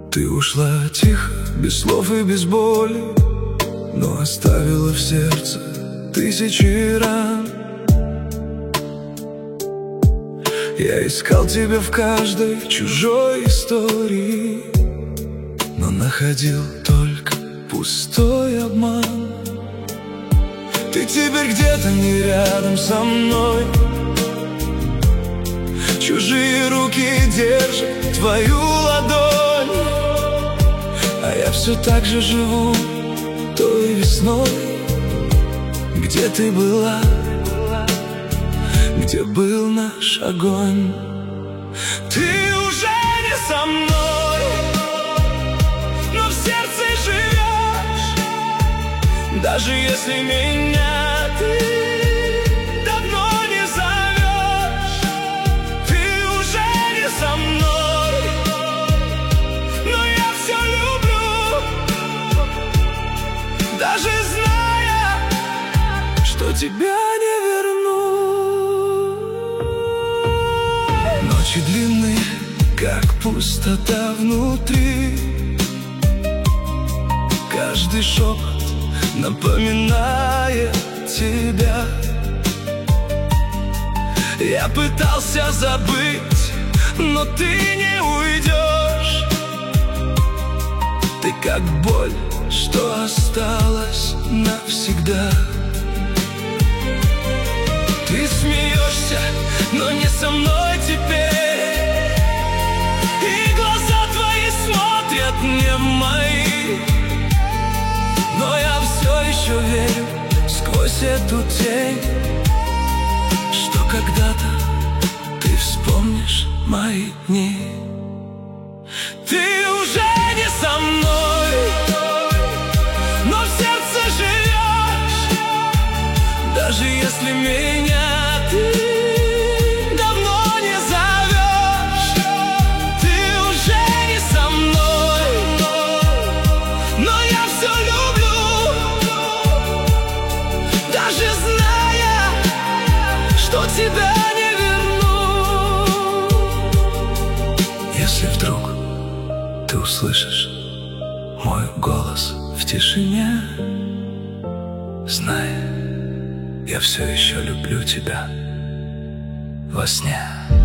Ты ушла тихо, без слов и без боли, но оставила в сердце тысячи ран. Я искал тебя в каждой чужой истории, но находил только пустой обман. Ты теперь где-то не рядом со мной, чужие руки держат твою ладонь, а я все так же живу той весной. Где ты была? Где был наш огонь? Ты уже не со мной, но в сердце живешь. Даже если меня ты давно не зовешь, ты уже не со мной, но я все люблю, даже зная, что тебя не верну. Ночи длинные, как пустота внутри, каждый шепот напоминает тебя. Я пытался забыть, но ты не уйдешь. Ты как боль, что осталась навсегда. Ты смеешься, но не со мной теперь, и глаза твои смотрят не в мои. Но я все еще верю сквозь эту тень, что когда-то ты вспомнишь мои дни. Ты уже не со мной, но в сердце живешь. Даже если меня ты давно не зовешь, ты уже не со мной, но я все люблю, даже зная, что тебя не верну. Если вдруг ты услышишь мой голос в тишине, знай, я все еще люблю тебя во сне.